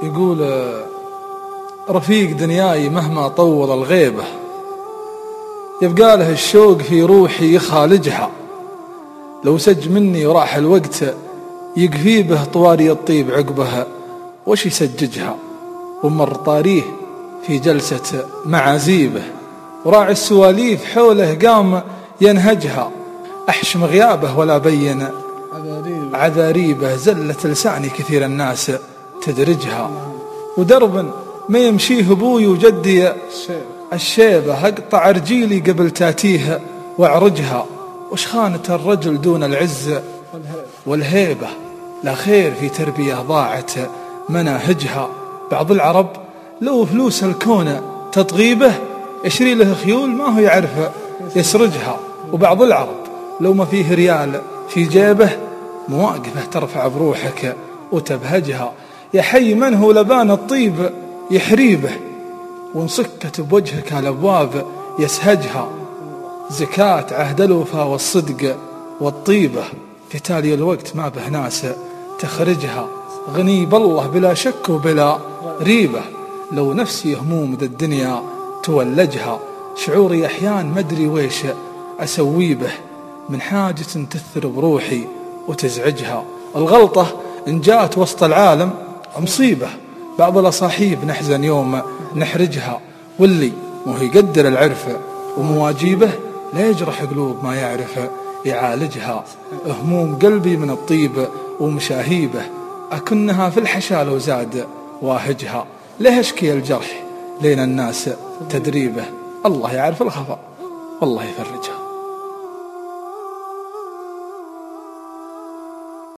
يقول رفيق دنياي مهما طول الغيبة يبقى له الشوق في روحي يخالجها، لو سج مني وراح الوقت يقفي به طواري الطيب عقبها وش يسججها، ومر طاريه في جلسة معازيبه وراعي السواليف حوله قام ينهجها، أحشم غيابه ولا بين عذاريبه زلت لساني كثير الناس تدرجها، ودرب ما يمشيه أبوي وجدي الشيبة أقطع رجيلي قبل تاتيه واعرجها، وش خانة الرجل دون العز والهيبة، لا خير في تربية ضاعت مناهجها، بعض العرب لو فلوس الكون تطغيبه يشري له خيول ما هو يعرف يسرجها، وبعض العرب لو ما فيه ريال في جيبه مواقفه ترفع بروحك وتبهجها، يا حي من هو لبان الطيب يحريبه وانصكت بوجهك الأبواب يسهجها، زكاة عهد الوفا والصدق والطيبة في تالي الوقت ما به ناس تخرجها، غني بالله بلا شك وبلا ريبة، لو نفسي هموم ذا الدنيا تولجها، شعوري أحيان مدري ويش أسوي به من حاجة تثر بروحي وتزعجها، الغلطة إن جاءت وسط العالم مصيبة، بعض الأصاحيب نحزن يوم نحرجها، واللي مو يقدر العرف ومواجيبه لا يجرح قلوب ما يعرف يعالجها، هموم قلبي من الطيب ومشاهيبه أكنها في الحشا لو زاد واهجها، ليه أشكي الجرح لين الناس تدريبه، الله يعرف الخفا والله يفرجها.